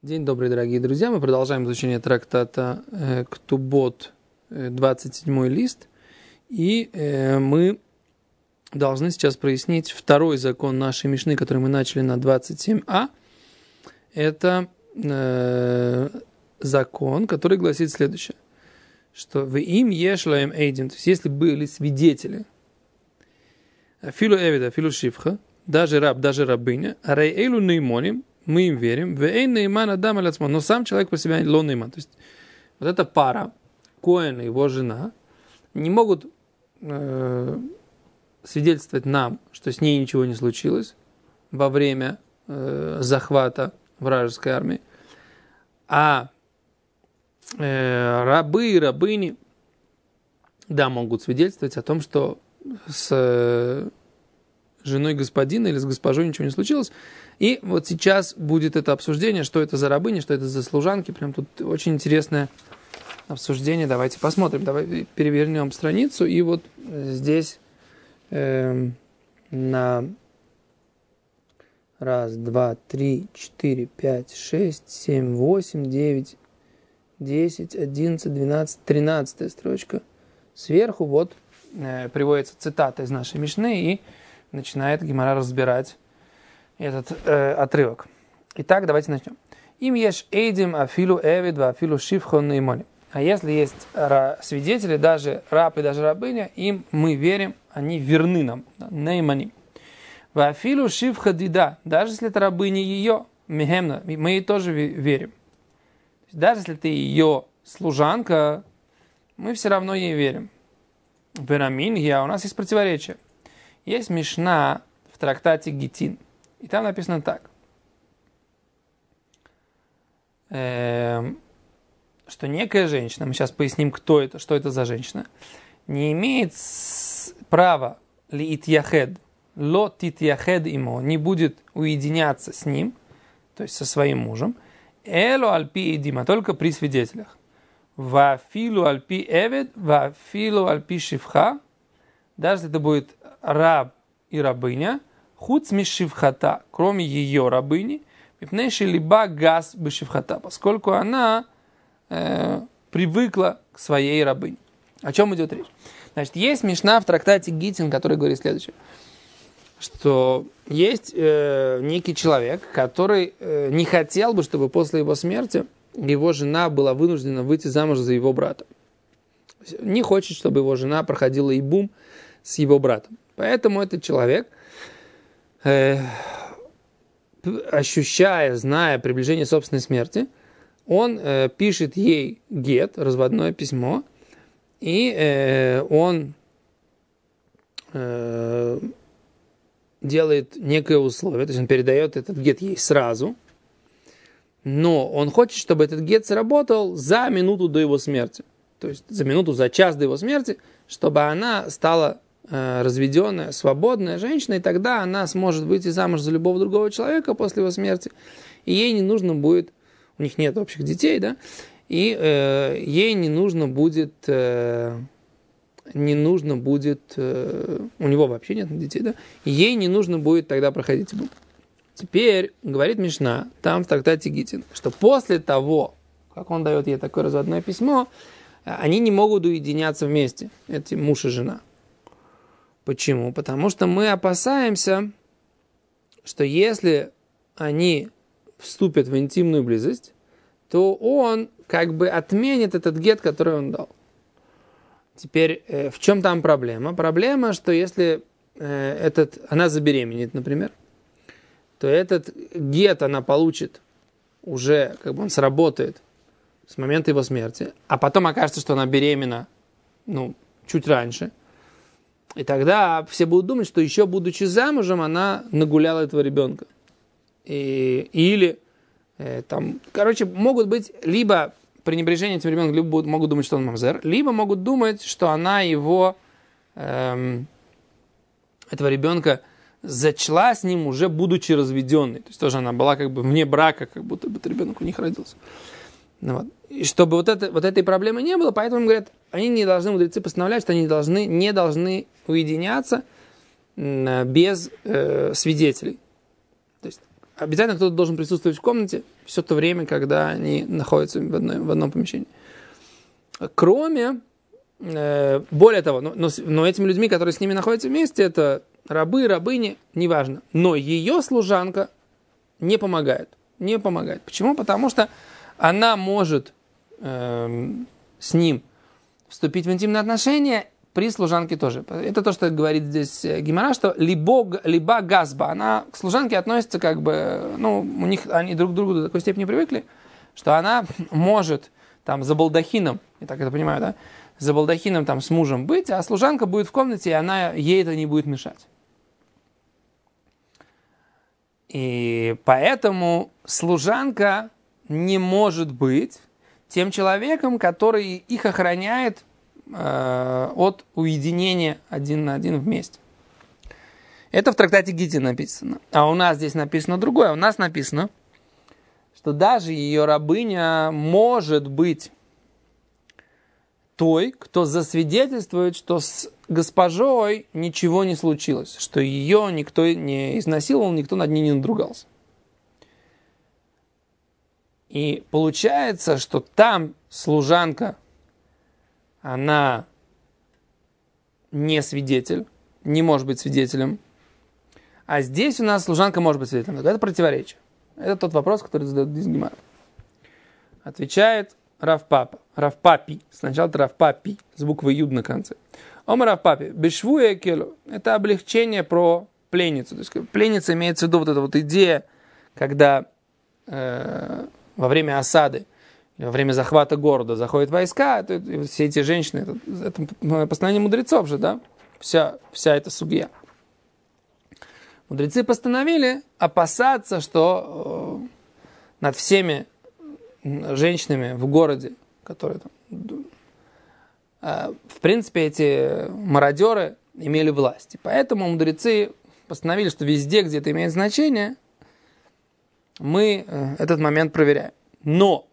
День добрый, дорогие друзья. Мы продолжаем изучение трактата Ктубот, 27 лист. И мы должны сейчас прояснить второй закон нашей Мишны, который мы начали на 27а. Это закон, который гласит следующее. Что в им ешлаем эйдин, то есть если были свидетели, филу эвида, филу шифха, даже раб, даже рабыня, арей эйлу неймоним, мы им верим, но сам человек по себе лон нейман. То есть вот эта пара, Коэн и его жена, не могут свидетельствовать нам, что с ней ничего не случилось во время захвата вражеской армии. А рабы и рабыни, да, могут свидетельствовать о том, что с женой господина или с госпожой ничего не случилось. И вот сейчас будет это обсуждение, что это за рабыни, что это за служанки. Прям тут очень интересное обсуждение. Давайте посмотрим. Давай перевернем страницу. И вот здесь на 1, 2, 3, 4, 5, 6, 7, 8, 9, 10, 11, 12, 13 строчка. Сверху вот приводится цитата из нашей Мишны, и начинает Гемара разбирать этот отрывок. Итак, давайте начнем. Им еш эйдим афилу эвид ва афилу шифхон неймони. А если есть свидетели, даже раб и даже рабыня, им мы верим, они верны нам. Неймони. Ва афилу шифха дида. Даже если это рабыня ее, мехемна, мы ей тоже верим. Даже если ты ее служанка, мы все равно ей верим. Верамин, у нас есть противоречие. Есть Мишна в трактате Гитин. И там написано так. Что некая женщина, мы сейчас поясним, кто это, что это за женщина, не имеет права ли итьяхед, ло титьяхед имо, не будет уединяться с ним, то есть со своим мужем, эло альпи идима, только при свидетелях. Вафилу альпи эвед, вафилу альпи шифха, даже если это будет раб и рабыня, хуц мишивхата, кроме ее рабыни, мипнейши либа газ бешивхата, поскольку она привыкла к своей рабыне. О чем идет речь? Значит, есть Мишна в трактате Гитин, который говорит следующее, что есть некий человек, который не хотел бы, чтобы после его смерти его жена была вынуждена выйти замуж за его брата. Не хочет, чтобы его жена проходила ибум с его братом. Поэтому этот человек, ощущая, зная приближение собственной смерти, он пишет ей гет, разводное письмо, и он делает некое условие, то есть он передает этот гет ей сразу, но он хочет, чтобы этот гет сработал за минуту до его смерти, то есть за минуту, за час до его смерти, чтобы она стала разведенная, свободная женщина, и тогда она сможет выйти замуж за любого другого человека после его смерти, и ей не нужно будет, у них нет общих детей, да, и ей не нужно будет, у него вообще нет детей, да, и ей не нужно будет тогда проходить ибум. Теперь говорит Мишна, там в трактате Гитин, что после того, как он дает ей такое разводное письмо, они не могут уединяться вместе, эти муж и жена. Почему? Потому что мы опасаемся, что если они вступят в интимную близость, то он как бы отменит этот гет, который он дал. Теперь, в чем там проблема? Проблема, что если она забеременеет, например, то этот гет она получит уже, как бы он сработает с момента его смерти, а потом окажется, что она беременна, чуть раньше. И тогда все будут думать, что еще будучи замужем, она нагуляла этого ребенка. Могут быть либо пренебрежение этим ребенком, либо могут думать, что он мамзер, либо могут думать, что она его, этого ребенка, зачала с ним уже будучи разведенной. То есть тоже она была как бы вне брака, как будто бы ребенок у них родился. И чтобы вот этой проблемы не было, поэтому говорят, они не должны, мудрецы постановляют, что они не должны уединяться без свидетелей. То есть обязательно кто-то должен присутствовать в комнате все то время, когда они находятся в одном помещении. Кроме, более того, но этими людьми, которые с ними находятся вместе, это рабы, рабыни, неважно. Но ее служанка не помогает. Не помогает. Почему? Потому что она может с ним вступить в интимные отношения при служанке тоже. Это то, что говорит здесь Гемара, что либо газба. Она к служанке относится как бы, у них они друг к другу до такой степени привыкли, что она может там за балдахином, я так это понимаю, да, за балдахином там с мужем быть, а служанка будет в комнате, и ей это не будет мешать. И поэтому служанка не может быть тем человеком, который их охраняет от уединения один на один вместе. Это в трактате Гитин написано. А у нас здесь написано другое. У нас написано, что даже ее рабыня может быть той, кто засвидетельствует, что с госпожой ничего не случилось, что ее никто не изнасиловал, никто над ней не надругался. И получается, что там служанка, она не свидетель, не может быть свидетелем, а здесь у нас служанка может быть свидетелем. Это противоречие. Это тот вопрос, который задает здесь Гемара. Отвечает Рав Папа. Рав Папи. Сначала это Рав Папи с буквой Юд на конце. Ома Рав Папи. Бешвуя келу. Это облегчение про пленницу. То есть пленница имеется в виду вот эта вот идея, когда во время осады, во время захвата города заходят войска, все эти женщины, это постановление мудрецов же, да? Вся эта сугья. Мудрецы постановили опасаться, что над всеми женщинами в городе, которые там, в принципе, эти мародеры имели власть. И поэтому мудрецы постановили, что везде, где это имеет значение, мы этот момент проверяем. Но,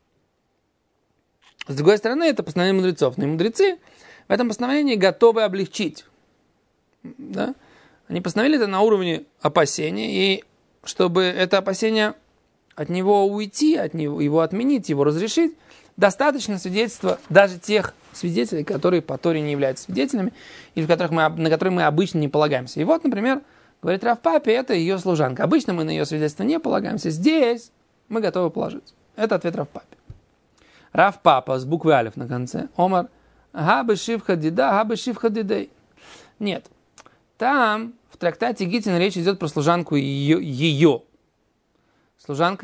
с другой стороны, это постановление мудрецов. Но и мудрецы в этом постановлении готовы облегчить. Да? Они постановили это на уровне опасения, и чтобы это опасение от него уйти, от него, его отменить, его разрешить, достаточно свидетельства даже тех свидетелей, которые по Торе не являются свидетелями, или на которые мы обычно не полагаемся. И вот, например, говорит Рав Папе, это ее служанка. Обычно мы на ее свидетельство не полагаемся. Здесь мы готовы положиться. Это ответ Рав Папе. Рав Папа с буквы Алиф на конце. Омар, габы шивха дида, габы шивха дидей. Нет. Там в трактате Гитин речь идет про служанку ее. Служанка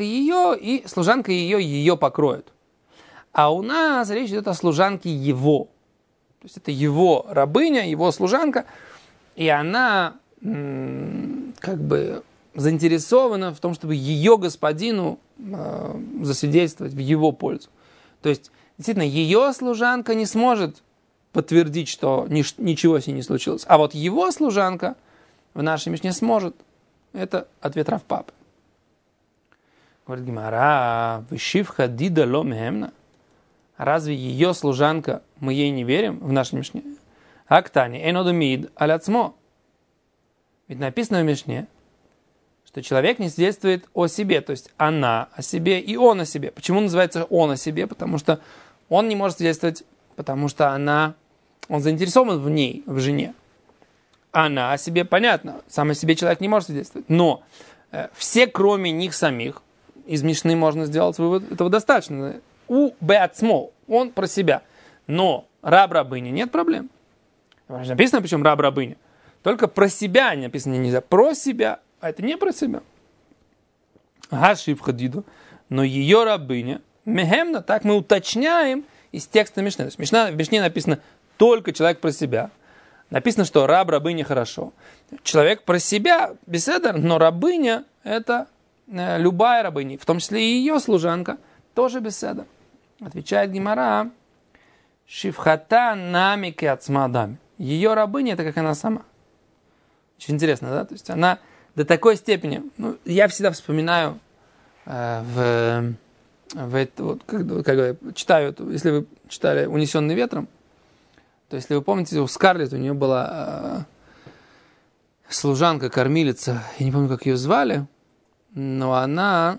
ее покроет. А у нас речь идет о служанке его. То есть это его рабыня, его служанка, и она как бы заинтересована в том, чтобы ее господину засвидетельствовать в его пользу. То есть, действительно, ее служанка не сможет подтвердить, что ничего с ней не случилось. А вот его служанка в нашей Мишне сможет. Это ответ Рав Папы. Говорит Гемара, вышивха дида ло мехемна. Разве ее служанка, мы ей не верим в нашей Мишне? Актани энодумид аляцмо. Ведь написано в Мишне, что человек не свидетельствует о себе, то есть она о себе и он о себе. Почему называется он о себе? Потому что он не может свидетельствовать, потому что он заинтересован в ней, в жене. Она о себе, понятно, сам о себе человек не может свидетельствовать. Но все, кроме них самих, из Мишны можно сделать вывод, этого достаточно. У беацмо, он про себя. Но раб-рабыня, нет проблем. Написано, причем раб-рабыня. Только про себя не написано нельзя. Про себя, а это не про себя. Гашив хадиду, но ее рабыня, мехемна, так мы уточняем из текста Мишны. То есть в Мишне написано только человек про себя. Написано, что раб-рабыня хорошо. Человек про себя, беседер, но рабыня это любая рабыня, в том числе и ее служанка, тоже беседер. Отвечает Гемара, шивхата намике ацмадами. Ее рабыня это как она сама. Очень интересно, да? То есть она до такой степени... я всегда вспоминаю, вот, как читаю, если вы читали «Унесенный ветром», то если вы помните, у Скарлетт у нее была служанка, кормилица, я не помню, как ее звали, но она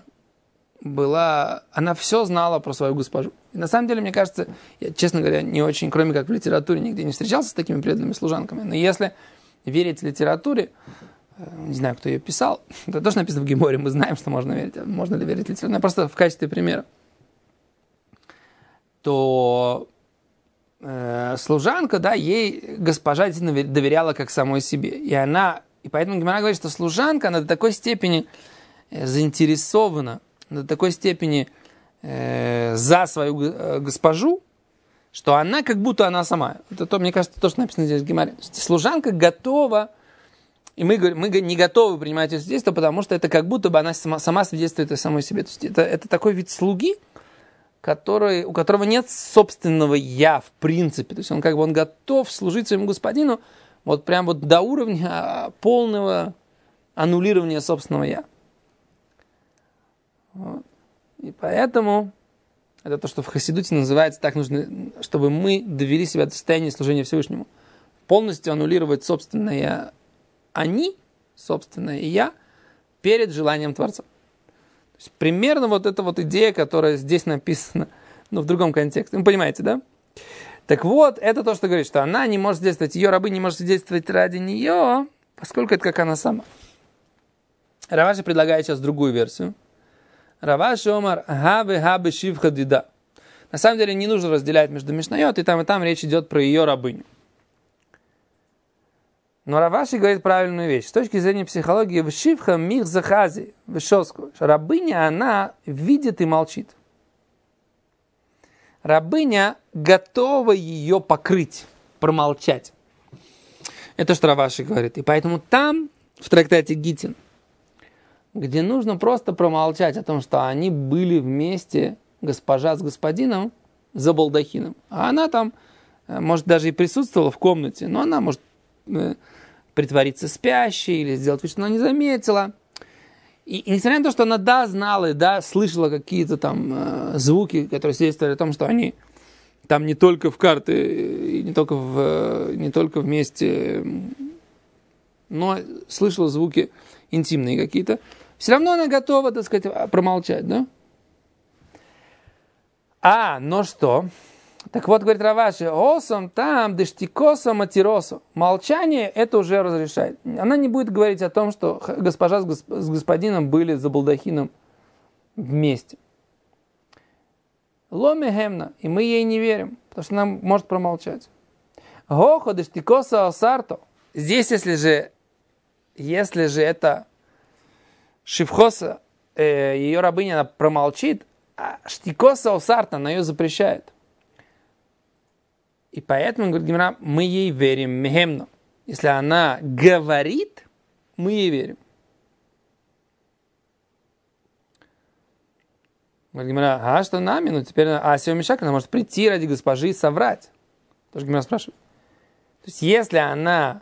все знала про свою госпожу. И на самом деле, мне кажется, я, честно говоря, не очень, кроме как в литературе, нигде не встречался с такими преданными служанками. Но если верить литературе, не знаю, кто ее писал, это тоже написано в Геморе, мы знаем, что можно верить. Можно ли верить литературе? Но просто в качестве примера. То служанка, да, ей госпожа действительно доверяла как самой себе. И поэтому Гемора говорит, что служанка, она до такой степени заинтересована, до такой степени за свою госпожу, что она как будто она сама. Это то, мне кажется, то, что написано здесь в Геморе. Служанка готова, и мы не готовы принимать ее свидетельство, потому что это как будто бы она сама свидетельствует о самой себе. То есть это такой вид слуги, у которого нет собственного «я» в принципе. То есть он готов служить своему господину вот прям вот до уровня полного аннулирования собственного «я». Вот. И поэтому это то, что в Хасидуте называется, так нужно, чтобы мы довели себя до состояния служения Всевышнему. Полностью аннулировать собственное «они», собственное «я» перед желанием Творца. То есть примерно вот эта вот идея, которая здесь написана, но в другом контексте. Вы понимаете, да? Так вот, это то, что говорит, что она не может свидетельствовать, ее рабы не может свидетельствовать ради нее, поскольку это как она сама. Раваши предлагает сейчас другую версию. Раваши омар хабы шивха дида. На самом деле не нужно разделять между Мишнайот, и там речь идет про ее рабыню. Но Раваши говорит правильную вещь. С точки зрения психологии, в шивха мих захази, в шоску. Рабыня, она видит и молчит. Рабыня готова ее покрыть, промолчать. Это что Раваши говорит. И поэтому там, в трактате Гитин, где нужно просто промолчать о том, что они были вместе, госпожа с господином, за балдахином. А она там, может, даже и присутствовала в комнате, но она может притвориться спящей или сделать вид, что она не заметила. И несмотря на то, что она, знала, слышала какие-то там звуки, которые свидетельствовали о том, что они там не только в карты, и не только вместе, но слышала звуки интимные какие-то, все равно она готова, так сказать, промолчать, да? Но что? Так вот, говорит Раваши, осом там, дештикосо матиросо. Молчание это уже разрешает. Она не будет говорить о том, что госпожа с господином были за балдахином вместе. Ломехемна, и мы ей не верим, потому что она может промолчать. Гохо дештикосо осарто. Здесь, если же это шивхоса, ее рабыня, она промолчит, а штикоса осарто, она ее запрещает. И поэтому, говорит Гемара, мы ей верим, мехемно. Если она говорит, мы ей верим. Говорит Гемара, что нами? Ну теперь Асия Мишак, она может прийти ради госпожи и соврать. Тоже Гемара спрашивает. То есть, если она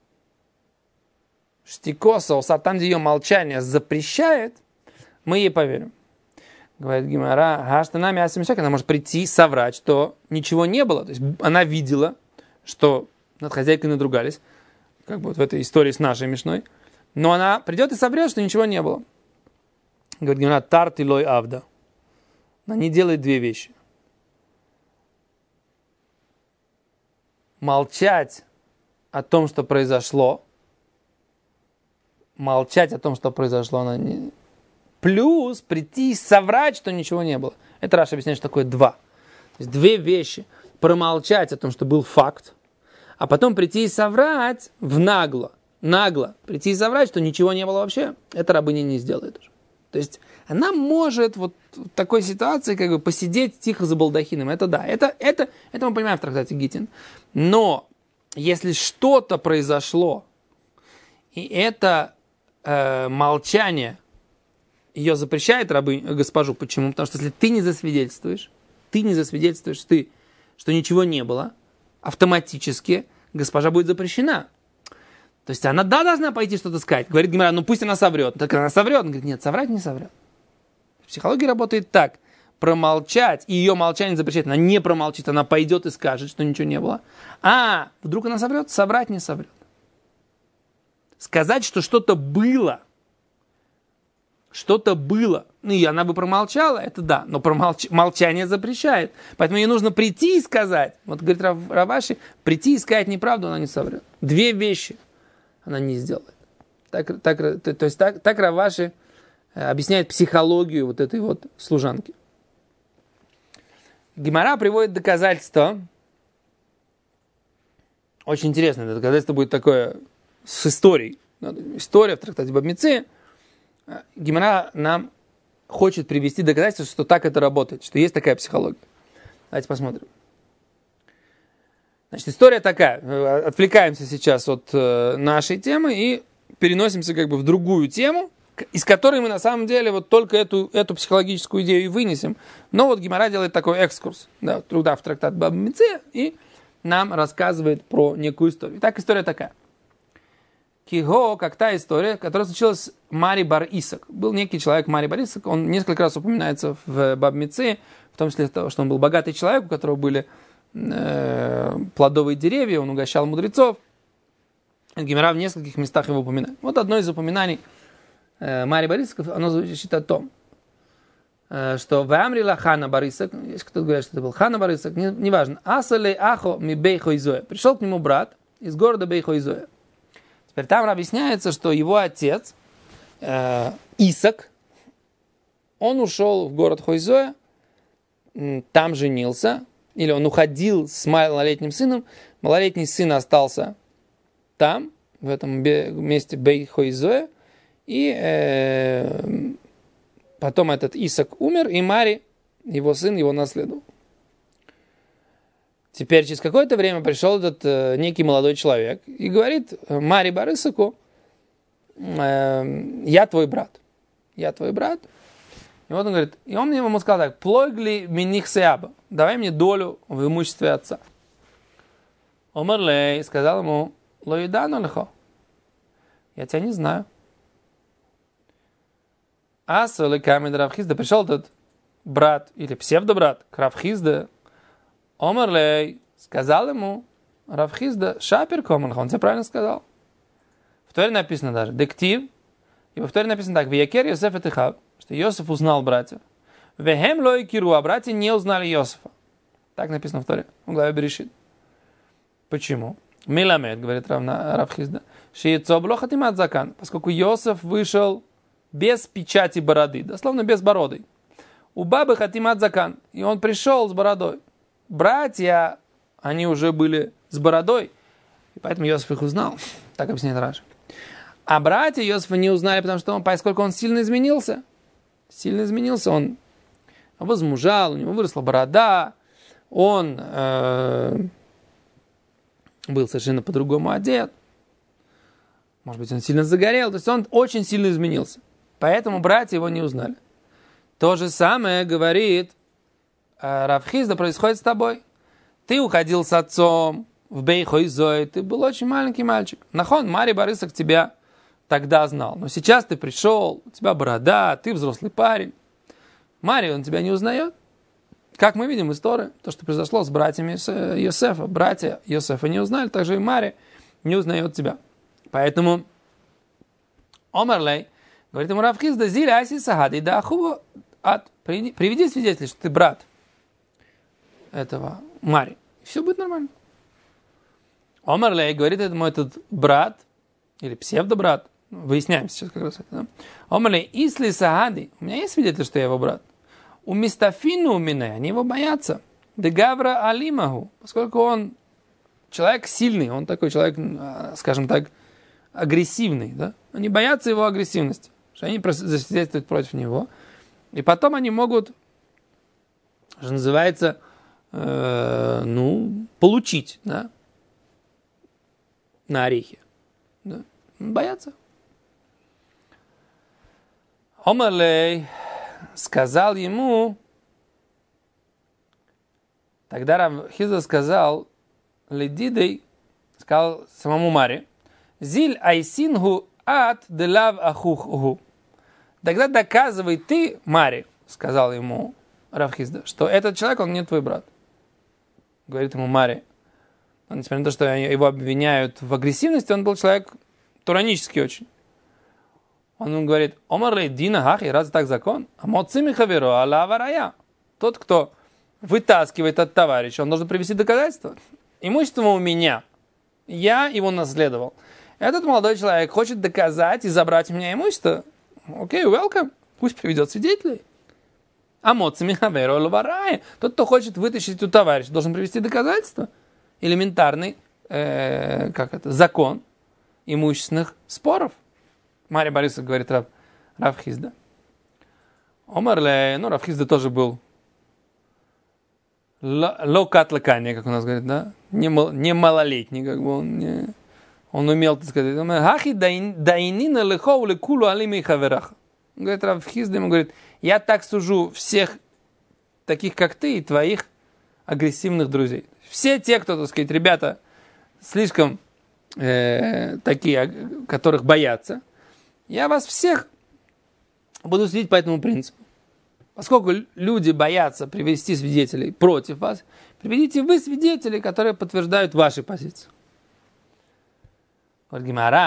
штикоса, там, где ее молчание запрещает, мы ей поверим. Говорит Гемара, что нами Асия Мишак, она может прийти и соврать, что ничего не было. То есть она видела, что над хозяйкой надругались, как бы вот в этой истории с нашей Мишной. Но она придет и соврет, что ничего не было. Говорит Гемара, тарт и лой авда. Она не делает две вещи. Молчать о том, что произошло. Молчать о том, что произошло, она не... Плюс прийти и соврать, что ничего не было. Это Раши объясняет, что такое два. То есть две вещи. Промолчать о том, что был факт, а потом прийти и соврать нагло. Прийти и соврать, что ничего не было вообще. Это рабыня не сделает уже. То есть она может вот в такой ситуации как бы посидеть тихо за балдахином. Это да. Это мы понимаем в трактате Гитин. Но если что-то произошло, и это молчание ее запрещает госпожу. Почему? Потому что если ты не засвидетельствуешь, что ничего не было, автоматически госпожа будет запрещена. То есть она, должна пойти что-то сказать. Говорит Гемара, пусть она соврет. Так она соврет. Он говорит, нет, соврать не соврет. Психология работает так. Промолчать, и ее молчание запрещает. Она не промолчит, она пойдет и скажет, что ничего не было. Вдруг она соврет? Соврать не соврет. Сказать, что что-то было, что-то было, ну и она бы промолчала, это да, но молчание запрещает. Поэтому ей нужно прийти и сказать. Вот говорит Раваши, прийти и сказать неправду, она не соврет. Две вещи она не сделает. Так Раваши объясняет психологию вот этой вот служанки. Гемара приводит доказательство. Очень интересно, это доказательство будет такое с историей. История в трактате Бав Меция. Гемара нам хочет привести доказательство, что так это работает, что есть такая психология. Давайте посмотрим. Значит, история такая. Отвлекаемся сейчас от нашей темы и переносимся как бы в другую тему, из которой мы на самом деле вот только эту психологическую идею и вынесем. Но вот Гемара делает такой экскурс, да, труда в трактат Бав Меция и нам рассказывает про некую историю. Итак, история такая. Киго, как та история, которая случилась с Мари бар Исак. Был некий человек Мари бар Исак, он несколько раз упоминается в Бав Меции, в том числе того, что он был богатый человек, у которого были плодовые деревья, он угощал мудрецов. Гемара в нескольких местах его упоминает. Вот одно из упоминаний Мари бар Исака, оно звучит о том, что в Амрила Хана бар Исак, есть кто-то говорит, что это был Хана бар Исак, неважно, Асалей Ахо ми Бейхо Изоя. Пришел к нему брат из города Бейхо Изоя. Теперь там объясняется, что его отец, Исак, он ушел в город Хойзоя, там женился, или он уходил с малолетним сыном, малолетний сын остался там, в этом месте Бей-Хойзоя, и потом этот Исак умер, и Мари, его сын, его наследовал. Теперь через какое-то время пришел этот некий молодой человек и говорит Мари бар Исаку: я твой брат. Я твой брат. И вот он говорит, и он ему сказал так: плойгли миних сеаба, давай мне долю в имуществе отца. Омарлей сказал ему: лоидану лихо, я тебя не знаю. Асули камед Равхизда, пришел этот брат или псевдобрат к Равхизда. Омарлей сказал ему Равхизда: шапер команха, он тебе правильно сказал. В Торе написано даже дектив, и в Торе написано так: веякер Йосеф et Ихав, что Йосеф узнал братьев. Вехем лой киру, а братья не узнали Йосефа. Так написано в Торе, в главе Берешит. Почему? Миламед, говорит Равхизда, шиецо бло хатимат закан, поскольку Йосеф вышел без печати бороды, дословно без бороды. У бабы хатимат закан, и он пришел с бородой. Братья, они уже были с бородой, и поэтому Йосеф их узнал. Так объясняет Раши. А братья Йосефа не узнали, поскольку он сильно изменился. Сильно изменился, он возмужал, у него выросла борода, он был совершенно по-другому одет. Может быть, он сильно загорел, то есть он очень сильно изменился. Поэтому братья его не узнали. То же самое говорит Равхизда, происходит с тобой. Ты уходил с отцом в Бей-Хойзой, ты был очень маленький мальчик. Нахон, Мари бар Исак тебя тогда знал. Но сейчас ты пришел, у тебя борода, ты взрослый парень. Мари, он тебя не узнает. Как мы видим из Торы, то, что произошло с братьями Йосефа. Братья Йосефа не узнали, также и Мари не узнает тебя. Поэтому Омарлей говорит ему Равхизда: зиль аси сагади да ахува ат. Приведи свидетелей, что ты брат этого Мари. И все будет нормально. Омарлей говорит этому этот брат, или псевдобрат, выясняем сейчас как раз это, да? Омарлей, исли сагади, у меня есть свидетель, что я его брат. У мистафину у меня, они его боятся. Дегавра алимаху, поскольку он человек сильный, он такой человек, скажем так, агрессивный, да? Они боятся его агрессивности, что они засвидетельствуют против него. И потом они могут, что называется, получить, да, на орехи. Да? Боятся. Омарлей сказал ему, тогда Равхизда сказал ледидей, сказал самому Маре: зиль айсингу ат делав ахуху. Тогда доказывай ты, Маре, сказал ему Равхизда, что этот человек, он не твой брат. Говорит ему Маре. Несмотря на то, что его обвиняют в агрессивности, он был человек туранический очень. Он ему говорит, Омар лей дина хахи, разве так закон? А моцими хаверо аля варая. Тот, кто вытаскивает от товарища, он должен привести доказательства. Имущество у меня, я его наследовал. Этот молодой человек хочет доказать и забрать у меня имущество. Окей, welcome. Пусть приведет свидетелей. А моцими хаверо аля варая. Тот, кто хочет вытащить у товарища, должен привести доказательства. Элементарный закон имущественных споров. Мария Борисовна говорит Рав Хизда. Омарле, Рав Хизда тоже был локат лакания, как у нас говорит, да? Не малолетний, как бы он умел, так сказать. Хахи даинина лехоу лекулу алими хаверах. Говорит Рав Хизда, ему говорит, я так сужу всех таких, как ты, и твоих агрессивных друзей. Все те, кто, так сказать, ребята слишком такие, которых боятся, я вас всех буду судить по этому принципу. Поскольку люди боятся привести свидетелей против вас, приведите вы свидетелей, которые подтверждают ваши позиции. Он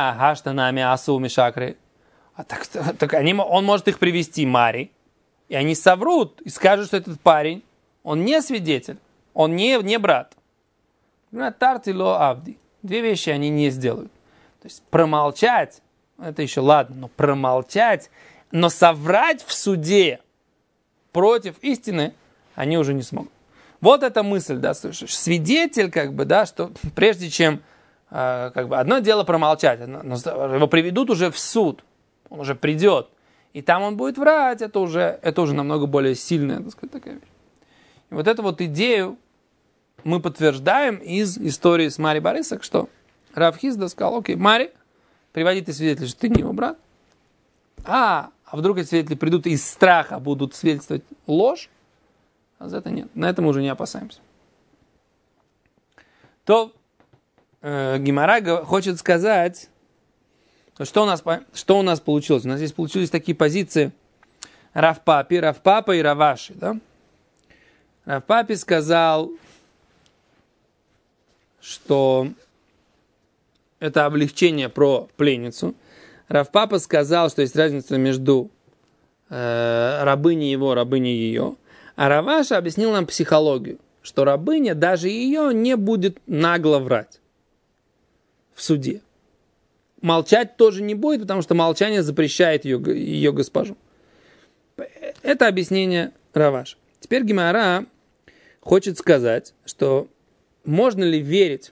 может их привести Мари, и они соврут и скажут, что этот парень, он не свидетель, он не брат. Тартило авди. Две вещи они не сделают. То есть промолчать, это еще ладно, но промолчать, но соврать в суде против истины они уже не смогут. Вот эта мысль, да, слышишь. Свидетель, как бы, да, что прежде чем, как бы, одно дело промолчать, но его приведут уже в суд, он уже придет, и там он будет врать, это уже намного более сильная, так сказать, такая вещь. И вот эту вот идею мы подтверждаем из истории с Мари Борисок, что Рав Хизда сказал, окей, Мари, приводи ты свидетелей, что ты не его брат. А вдруг эти свидетели придут и из страха будут свидетельствовать ложь? А за это нет. На это мы уже не опасаемся. То Гемара хочет сказать, что у нас получилось. У нас здесь получились такие позиции Рав Папа и Раваши. Да? Рав Папи сказал, что это облегчение про пленницу. Рав Папа сказал, что есть разница между рабыней его, рабыней ее. А Раваша объяснил нам психологию, что рабыня, даже ее, не будет нагло врать в суде. Молчать тоже не будет, потому что молчание запрещает ее госпожу. Это объяснение Раваша. Теперь Гемара хочет сказать, что можно ли верить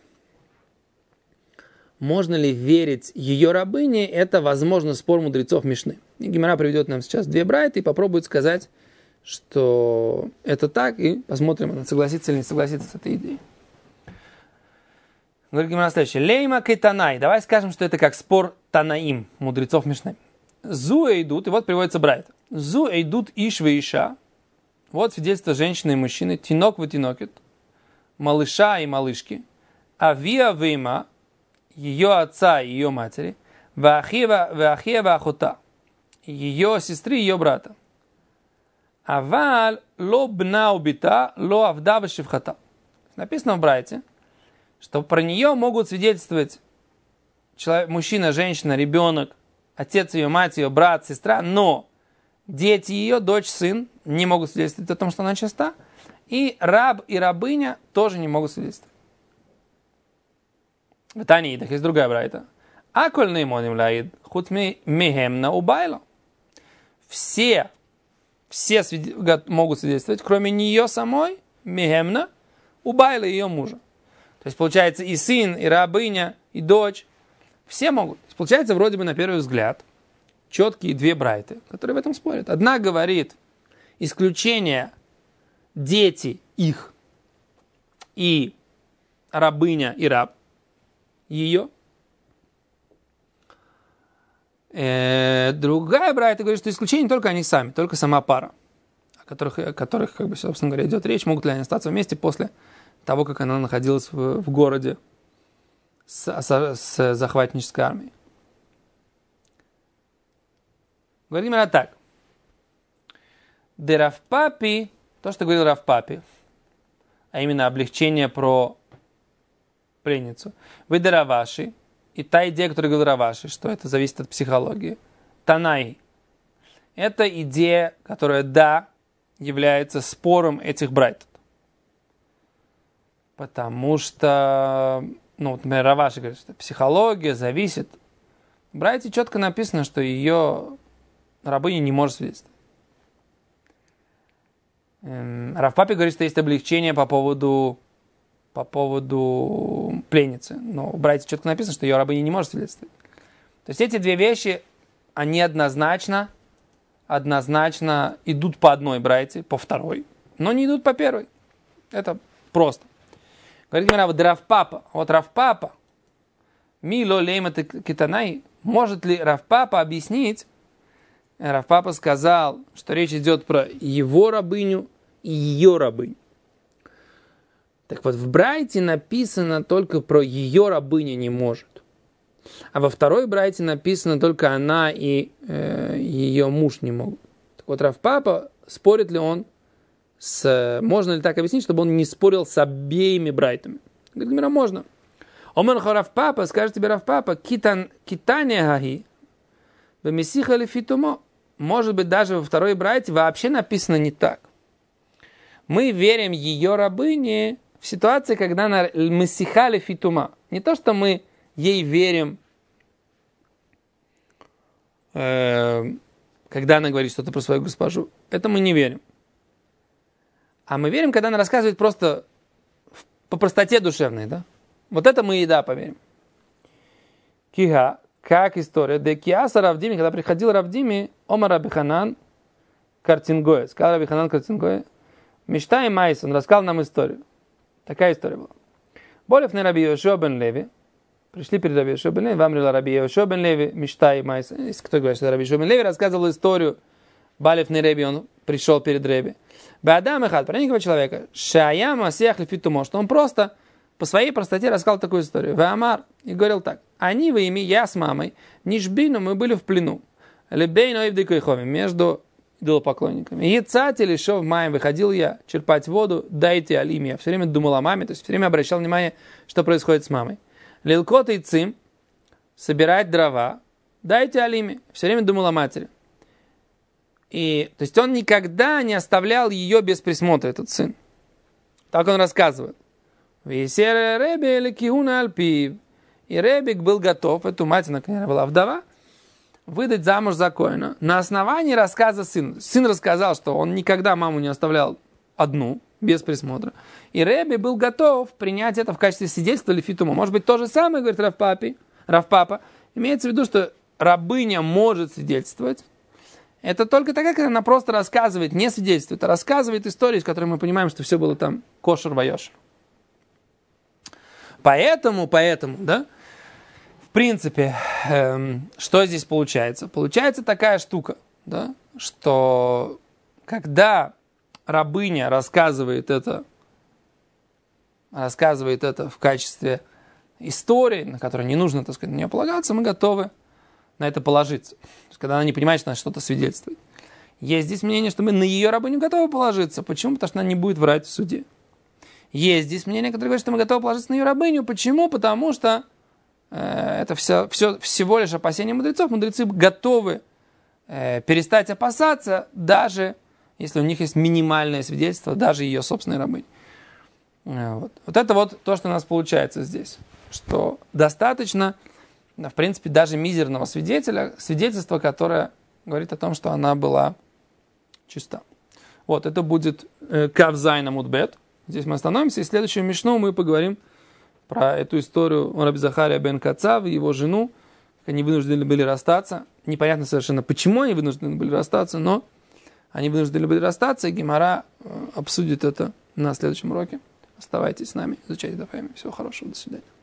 ее рабыне, это, возможно, спор мудрецов Мишны. И Гемара приведет нам сейчас две брайты и попробует сказать, что это так, и посмотрим, она согласится или не согласится с этой идеей. Говорит Гемара следующее. Лейма кайтанай. Давай скажем, что это как спор танаим, мудрецов Мишны. Зу идут, и вот приводится брайт. Зу идут иш ве иша. Вот свидетельство женщины и мужчины. Тинок в тинокет. Малыша и малышки. Авия вейма. Ее отца и ее матери. Вахева ахота. Ее сестры и ее брата. Аваль ло бна убита, ло авда вешевхата. Написано в брайте, что про нее могут свидетельствовать мужчина, женщина, ребенок, отец ее, мать ее, брат, сестра, но дети ее, дочь, сын не могут свидетельствовать о том, что она чиста, и раб и рабыня тоже не могут свидетельствовать. В Таниидах есть другая брайта. Аколь неймоним лаид, худ мехемна убайла. Все могут свидетельствовать, кроме нее самой, мехемна, убайла ее мужа. То есть, получается, и сын, и рабыня, и дочь, все могут. То есть, получается, вроде бы, на первый взгляд, четкие две брайты, которые в этом спорят. Одна говорит, исключение дети их, и рабыня, и раб ее. Другая брайта говорит, что исключение только они сами, только сама пара, о которых как бы, собственно говоря, идет речь, могут ли они остаться вместе после того, как она находилась в городе с захватнической армией. Говорим так. Де Рав Папи, то, что говорил Рав Папи, а именно облегчение про пленницу. Вы де Раваши, и та идея, которую говорил Раваши, что это зависит от психологии. Танай. Это идея, которая, да, является спором этих брайтов. Потому что, например, Раваши говорит, что психология зависит. В брайте четко написано, что ее рабыня не может свидетельствовать. Рав Папе говорит, что есть облегчение по поводу пленницы. Но в брайте четко написано, что ее рабыня не может свидетельствовать. То есть эти две вещи, они однозначно идут по одной брайте, по второй, но не идут по первой. Это просто. Говорит Рав Папа. Вот Рав Папа, мило лейма китанай, может ли Рав Папа объяснить? Рав Папа сказал, что речь идет про его рабыню и ее рабыню. Так вот, в брайте написано только про ее рабыня не может. А во второй брайте написано только она и ее муж не могут. Так вот, Рав Папа, спорит ли он можно ли так объяснить, чтобы он не спорил с обеими брайтами? Говорит, можно. Омер Рав Папа, скажет тебе Рав Папа, китане гаги, бемисиха лефитумо. Может быть, даже во второй брайте вообще написано не так. Мы верим ее рабыне в ситуации, когда она месиха лефитума. Не то, что мы ей верим, когда она говорит что-то про свою госпожу. Это мы не верим. А мы верим, когда она рассказывает просто по простоте душевной, да? Вот это мы и да поверим. Кига, как история. Декиаса Равдими, когда приходил Равдими, Омар Рабиханан Картингоя. Сказал Рабиханан Картингоя. Мечта и Майс, он рассказал нам историю. Такая история была. Болев на Раби Йошуа бен Леви. Пришли перед Раби Йошуа бен Леви, вам говорил Раби Йошуа бен Леви, мечта и Майс. Если кто говорит, что Раби Йошуа бен Леви рассказывал историю, Балев на Раби, он пришел перед Раби. Баадам эхад, про некого человека, шаяма асиях лефитумо, что он просто по своей простоте рассказал такую историю. Ваамар, и говорил так. Они вы ими, я с мамой, нишбину, мы были в плену. Лебейно и вдыкайхоми, между идолопоклонниками. Яцати лишов маем, выходил я черпать воду, дайте алиме. Я все время думал о маме, то есть все время обращал внимание, что происходит с мамой. Лилкот и цим, собирать дрова, дайте алиме. Все время думал о матери. И, то есть он никогда не оставлял ее без присмотра, этот сын. Так он рассказывает. И Ребик был готов, эту мать, она, конечно, была вдова, выдать замуж за коэна на основании рассказа сына. Сын рассказал, что он никогда маму не оставлял одну, без присмотра. И Реби был готов принять это в качестве свидетельства лефитума. Может быть, то же самое, говорит Рав Папа. Имеется в виду, что рабыня может свидетельствовать. Это только тогда, когда она просто рассказывает, не свидетельствует, а рассказывает истории, с которыми мы понимаем, что все было там кошер-вайошер. Поэтому, да, в принципе, что здесь получается? Получается такая штука, да, что когда рабыня рассказывает это в качестве истории, на которой не нужно, так сказать, на нее полагаться, мы готовы на это положиться. То есть, когда она не понимает, что она что-то свидетельствует. Есть здесь мнение, что мы на ее рабыню готовы положиться. Почему? Потому что она не будет врать в суде. Есть здесь мнение, которое говорит, что мы готовы положиться на ее рабыню. Почему? Потому что это всего лишь опасение мудрецов. Мудрецы готовы перестать опасаться, даже если у них есть минимальное свидетельство, даже ее собственной рабыни. Вот это вот то, что у нас получается здесь. Что достаточно, в принципе, даже мизерного свидетельства, которое говорит о том, что она была чиста. Вот, это будет Кавзайн Амуд Бет. Здесь мы остановимся, и в следующем мишну мы поговорим про эту историю Раби Захария бен Кацав и его жену, как они вынуждены были расстаться. Непонятно совершенно, почему они вынуждены были расстаться, но они вынуждены были расстаться, и Гемара обсудит это на следующем уроке. Оставайтесь с нами, изучайте Дафами. Всего хорошего, до свидания.